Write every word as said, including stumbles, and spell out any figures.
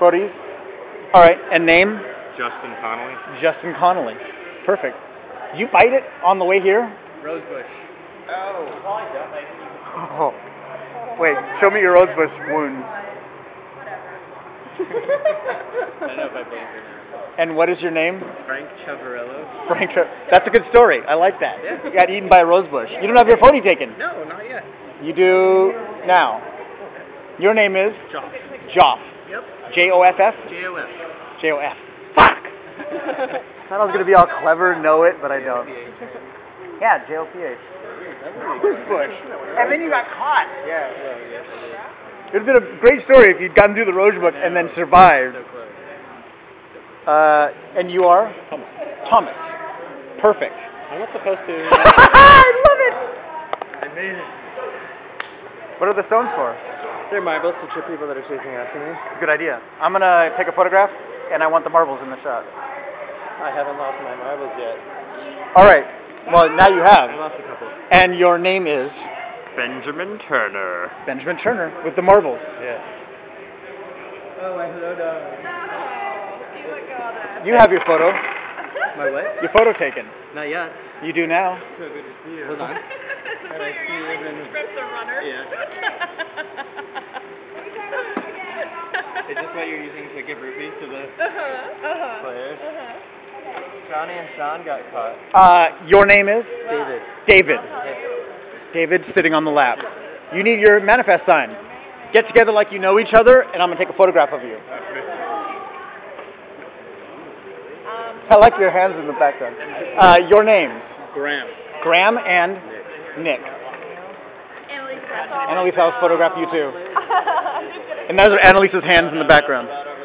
Photos? All right, and name? Justin Connolly. Justin Connolly. Perfect. Did you bite it on the way here? Rosebush. Oh. Wait, show me your rosebush wounds. I don't know if I blink or not. And what is your name? Frank Chavarello. Frank. Tra- That's a good story. I like that. Yeah. You got eaten by a rosebush. You don't have your photo taken. No, not yet. You do now. Your name is? Joff. Joff. Yep. J O F F? J O F. J O F. Fuck! Thought I was going to be all clever, know it, but I don't. Yeah, J O P H. Rosebush. And then you got caught. Yeah, well, yes, I did. It would have been a great story if you'd gotten through the rosebush and then survived. So close. Uh, and you are? Thomas. Thomas. Perfect. I'm not supposed to. I love it! I made it. What are the stones for? They're marbles to trip people that are chasing after me. Good idea. I'm going to take a photograph, and I want the marbles in the shot. I haven't lost my marbles yet. All right. Well, now you I have. lost a couple. And your name is? Benjamin Turner. Benjamin Turner with the marbles. Yeah. Oh, my hello dog. You look all that. You have your photo. My what? Your photo taken. Not yet. You do now. So good to see you. Hold on. It's I like see you're you using in- script the runner. Yeah. Is this what you're using to give rupees to the Uh-huh, uh-huh. players? Uh-huh. Johnny and Sean got caught. Uh, your name is? David. David. David sitting on the lap. You need your manifest sign. Get together like you know each other, and I'm going to take a photograph of you. I like your hands in the background. Uh, your names? Graham. Graham and Nick. Annalise, that's all. Annalise, I'll photograph you too. And those are Annalise's hands in the background.